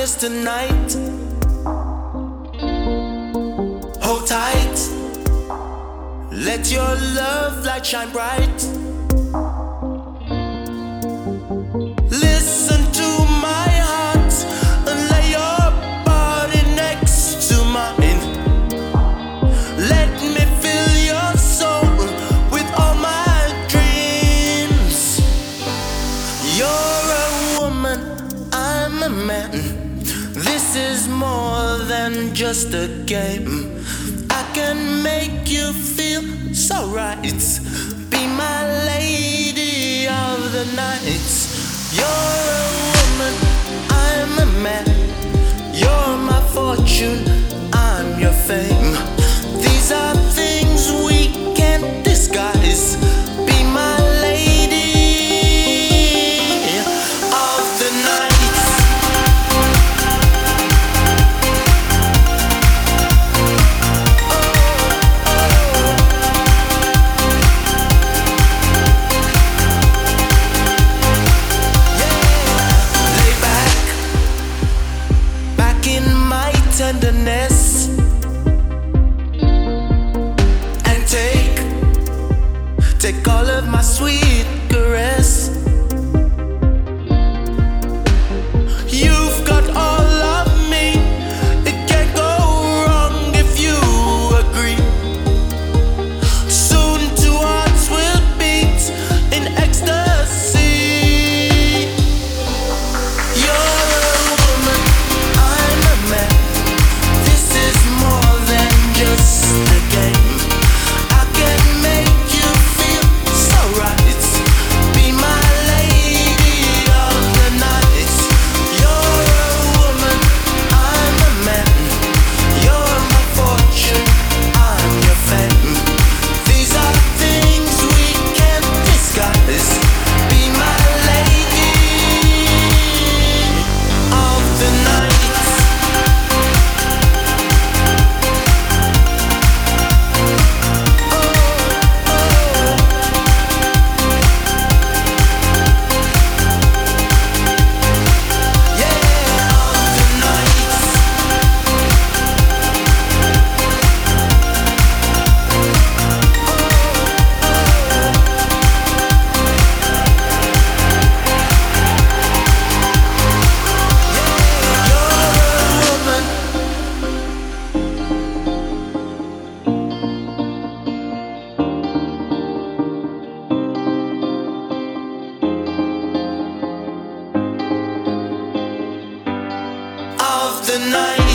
just tonight. Hold tight, let your love light shine bright. Listen to my heart and lay your body next to mine. Let me fill your soul with all my dreams. You're a woman, I'm a man. This is more than just a game. I can make you feel so right. Be my lady of the night. You're a woman, I'm a man. You're my fortune, I'm your fame. These are things we can't disguise. Be my lady of the night. Tenderness and take all of my sweet caress. You've got all of me, it can't go wrong if you agree. Soon two hearts will beat in ecstasy. You're a woman, I'm a man. The night.